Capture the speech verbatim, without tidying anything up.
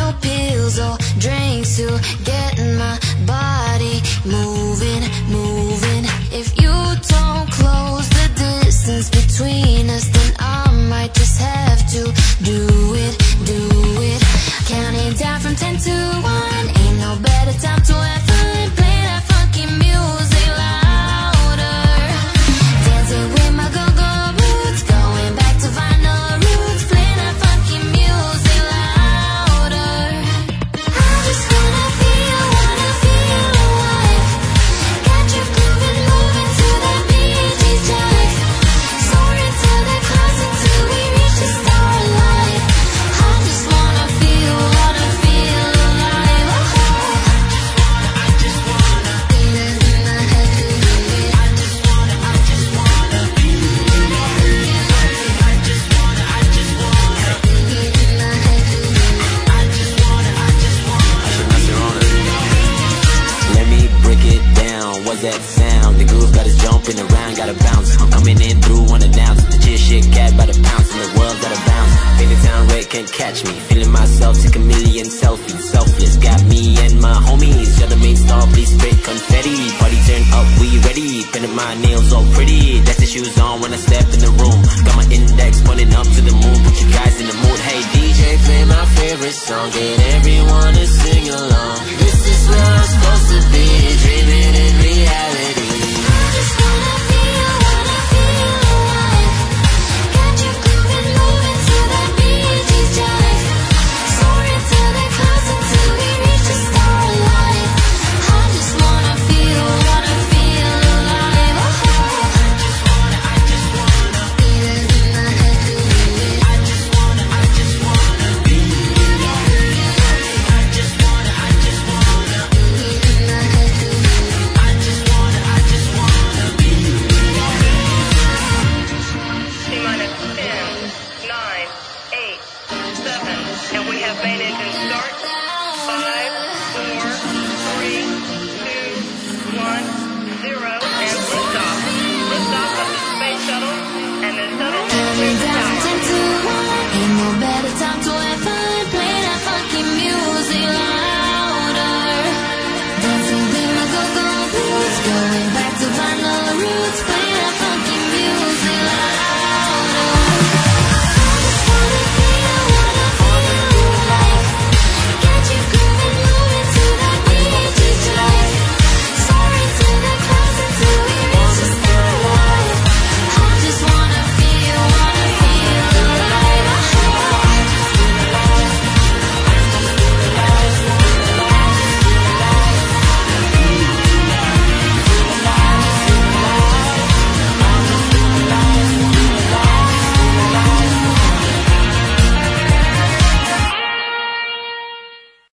no pills or drinks to get my body moving, moving. If you don't close the distance between us, then I might just have to do it, do it. Counting down from ten to one, ain't no better time to have fun. Play that funky music louder. Dancing with my go-go roots, going back to vinyl roots. Play that funky music louder. I just wanna feel, wanna feel alive. Got you grooving, moving to that B G jive. Soaring to the clouds until we reach the starlight. I just wanna feel, wanna feel alive. Oh, I just wanna feel it in my head to do it. I just wanna, I just wanna feel it in my head. I just wanna, I just wanna feel it in my head to do it. I just wanna, I just wanna. Let me break it down, what's that sound? The groove got us jumping around, gotta bounce. I'm coming in through unannounced. The chill shit cat by the pounds, and the world gotta bounce. Feeling town red can't catch me. Feeling myself, take a million selfies. Selfless, got me and my homies. You're the main star, please spray confetti. Party turn up, we ready. Painted my nails all pretty. That's the shoes on when I step in the room. Got my index pointing up to the moon. Put you guys in the mood. Hey D J, play my favorite song. Get everyone to sing along. This is where I'm supposed to be. Dreaming